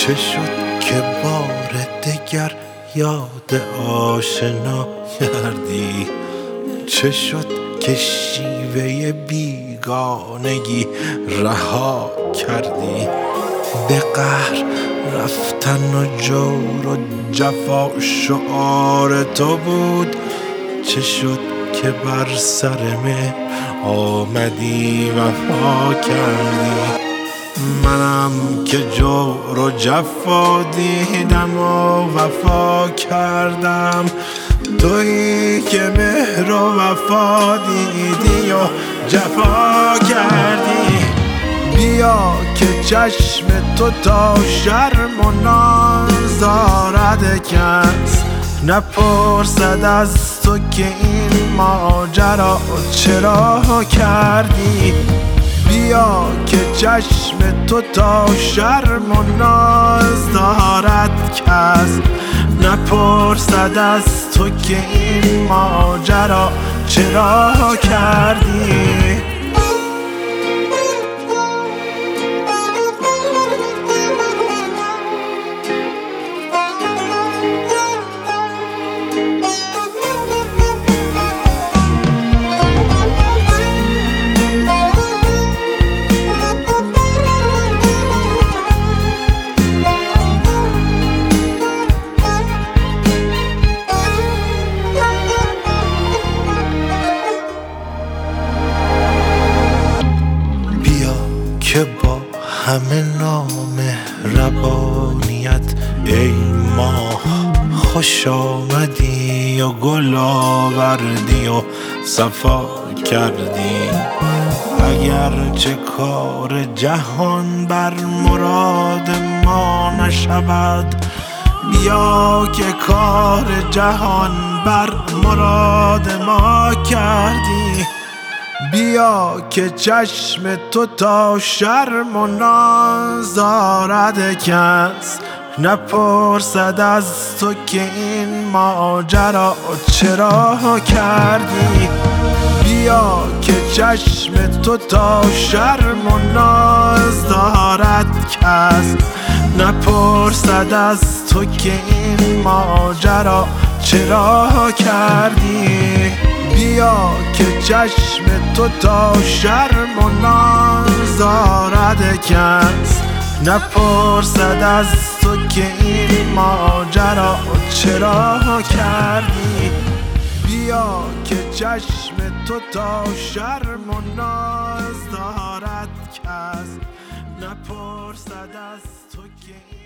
چه شد که بار دگر یاد آشنا کردی؟ چه شد که شیوه بیگانگی رها کردی؟ به قهر رفتن و جور و جفا شعار تو بود. چه شد که بر سر مهر آمدی وفا کردی؟ منم که جور و جفا دیدم و وفا کردم، تویی که مهر و وفا دیدی و جفا کردی. بیا که چشم تو تا شرم و نازارد کس نپرسد از تو که این ماجرا چرا کردی. بیا که چشم تو تا شرم و ناز دارد کس نپرسد از تو که این ماجرا چرا کردی. که با همه نامهربانیت ای ماه خوش آمدی و گل آوردی و صفا کردی. اگر چه کار جهان بر مراد ما نشود، بیا که کار جهان بر مراد ما کردی. بیا که چشم تو تا شرم و ناز دارد کس نپرسد از تو که این ماجرا چرا کردی. بیا که چشم تو تا شرم و ناز دارد کس نپرسد از تو که این ماجرا چرا کردی. بیا که چشم تو تا شرم و ناز دارد کس نپرسد از تو که این ماجرا چرا کردی. بیا که چشم تو تا شرم و ناز دارد کس نپرسد از تو که